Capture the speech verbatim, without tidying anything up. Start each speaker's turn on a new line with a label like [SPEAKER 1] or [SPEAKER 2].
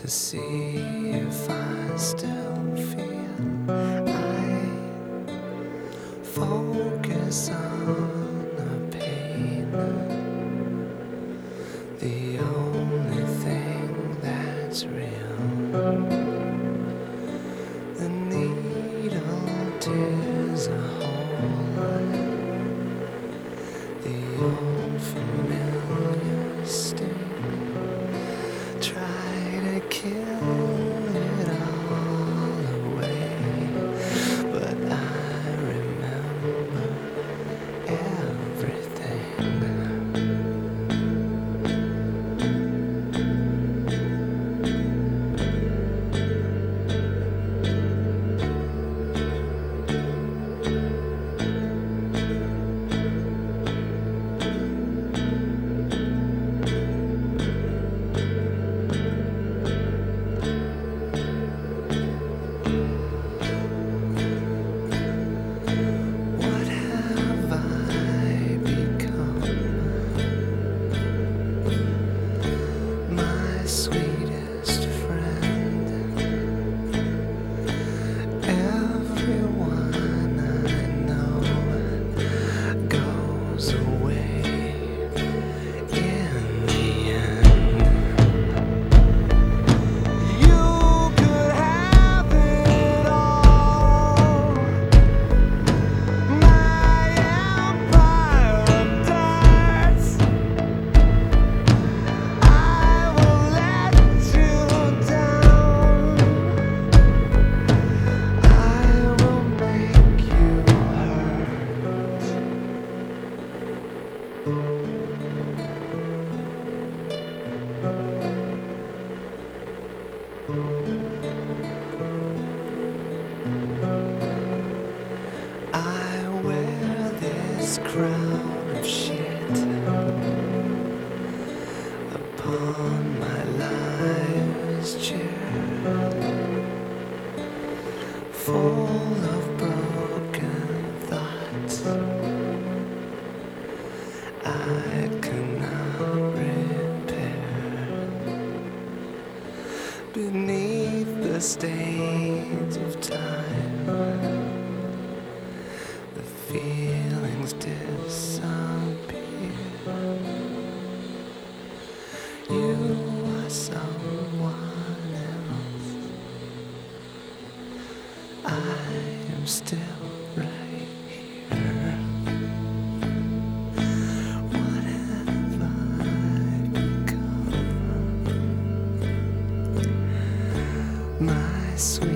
[SPEAKER 1] to see if I still feel. I focus on the pain, the only thing that's real. The needle tears a hole, the old familiar sting. Try to kill it all away, but I remember everything. Sweetest friend, everyone I know goes away in the end. You could have it all, my empire of darts. I will let you down. I will make you hurt. I wear this crown of shit upon my life's chair, full of broken thoughts I cannot repair. Beneath the stains of time, the feelings disappear. You are someone else. I am still right here. What have I become? My sweet